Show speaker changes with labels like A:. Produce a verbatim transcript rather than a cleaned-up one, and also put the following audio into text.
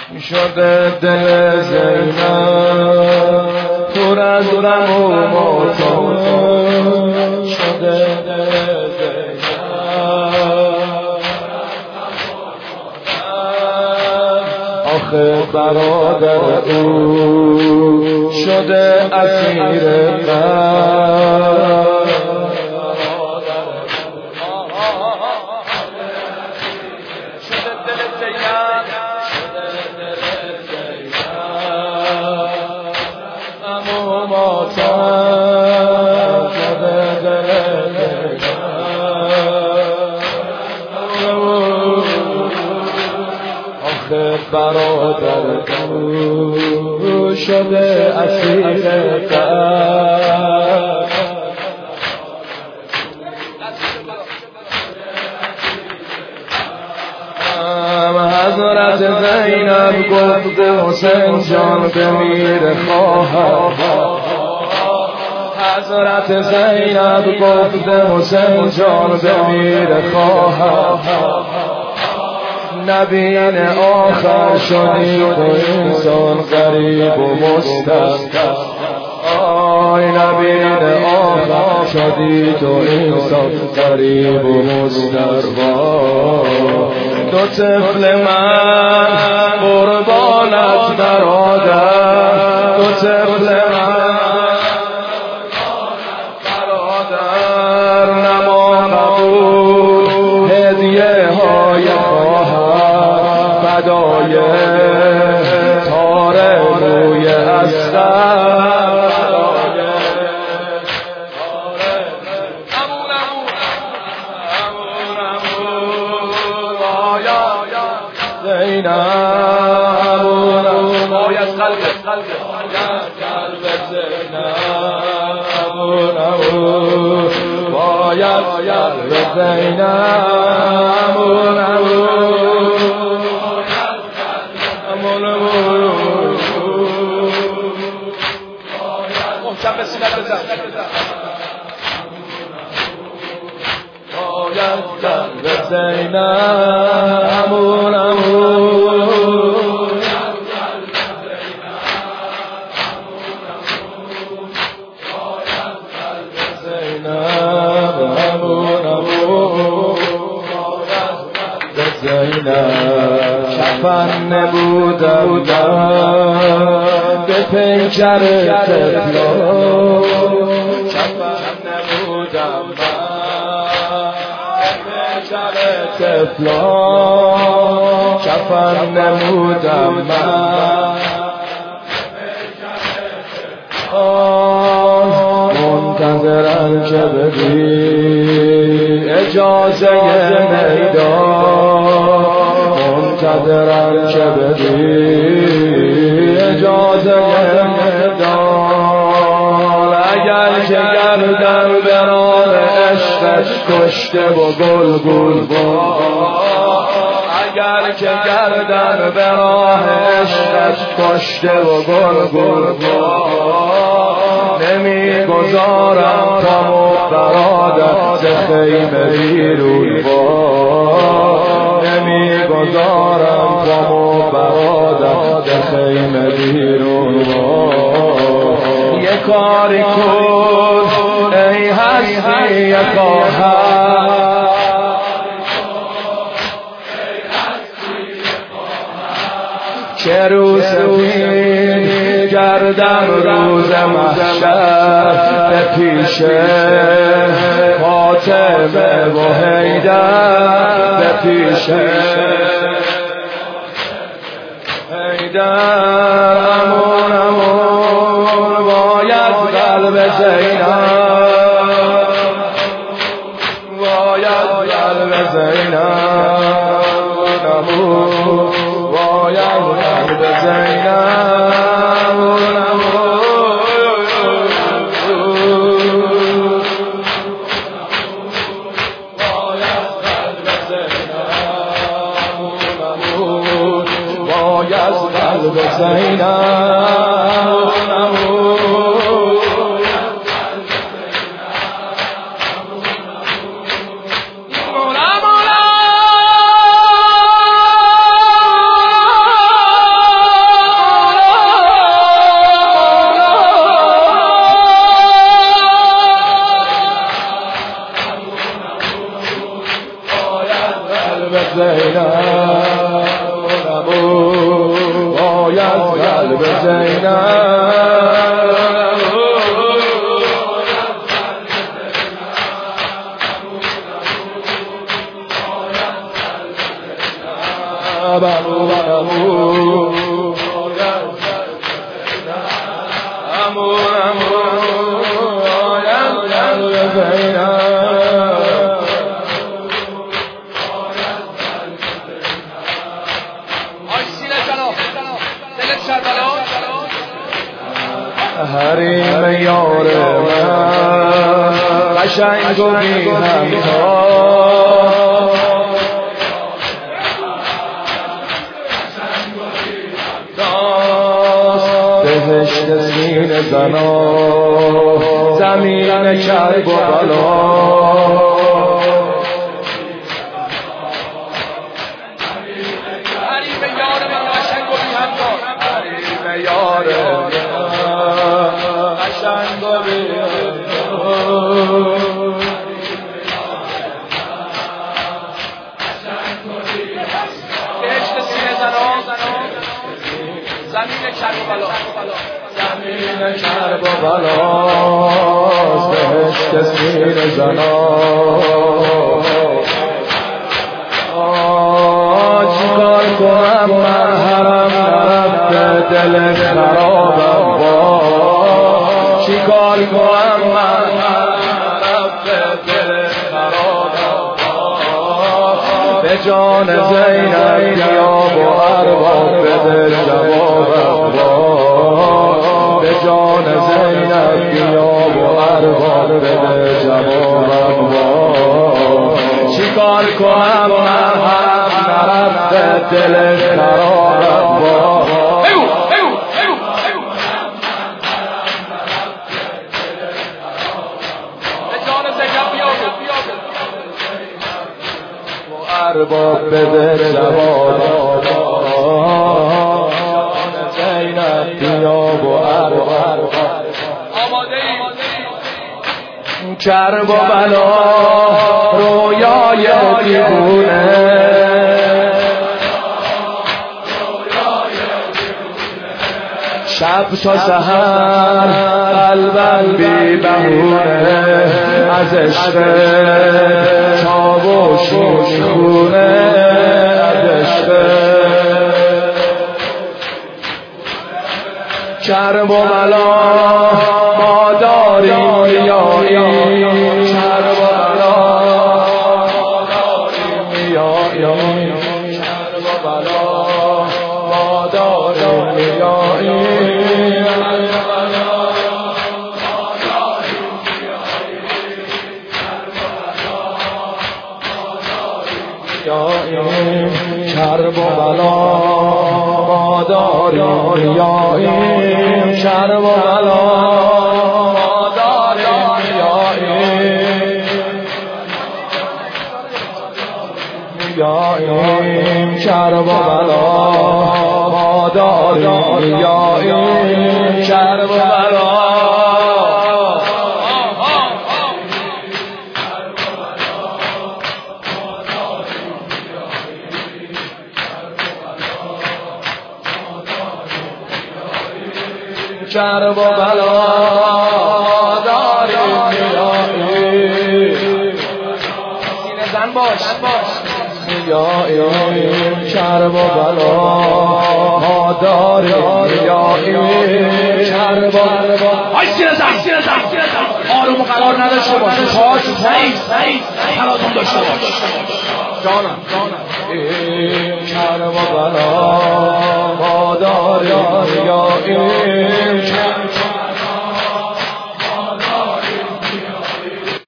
A: شده دل زینب پر از غم و ماتم شده دل زینب آخه برادر او شده اسیر غم برادر او شده اسیر غم حضرت زینب گفت حسین جان بمیر خواهد حضرت زینب گفت حسین جان بمیر خواهد نبین آخر شدی تو انسان غریب و مستقیم آی نبین آخر شدی تو انسان غریب و مستقیم دو طفل من قربانت برادر دو طفل من برادر نما قبول هدیه های فدای تار روی اصغر زینب باید قلب قلب زینب باید قلب زینب زینب امون امون زینب امون امون زینب کفن نبودم به پیکر طفلا کفن نبودم طفلا کفن نمودم من منتظرم که بدی اجازه میدان منتظرم که بدی اجازه میدان اگر که گردن به راه عشقش کشته و گل گل اگر که گردن به راه عشقش کشته و گل گل نمی گذارم تم و برادر ز خیمه بیرون با نمی گذارم تم و برادر ز خیمه بیرون با یه کاری کن ای هستی یه خواهر چه روز سفید گردم روز محشر به پیش فاطمه و حیدر به پیش حیدر امون امون باید قلب زینب باید قلب زینب امون باید قلب زینب باید قلب زینب. قلب زینب امور امور امور امور قلب زینب حریم یار من قشنگ و بی همتا بهشت سینه زنا زمین کرب و بلا زمین کرب و بلاست بهشت سینه زنا چیکار کنم من حرم نرفته دل خرابم با چیکار کنم من حرم نرفته دل خرابم با به جان زینب بیاب و ارباب بده جوابم با به جان زینب بیاب و ارباب بده جوابم با چیکار کنم من حرم نرفته دل خرابم با ارباب بده جواب زینب بیاب و ارباب کرب و بلا رویای دیوونه شب تا سحر قلبم بی بهونه از عشق چاوش میخونه از عشق کرب و بلا ما داریم بیاییم کرب و بلا ما داریم بیاییم کرب و بلا ما داریم بیاییم کرب و بلا ما داریم بیاییم کرب و بلا ما داریم بیاییم بیاییم کرب و بلا ما داریم بیاییم کرب و بلا کرب و بلا داریم بیاییم سینه زن باش بیاییم کرب و بلا ما داریم بیاییم کرب و بلا آی سینه زن سینه زن آروم و قرار نداشته باش خواهش سعید سعید حالاتون داشته باش جانم جانم کرب و بلا ما داریم بیاییم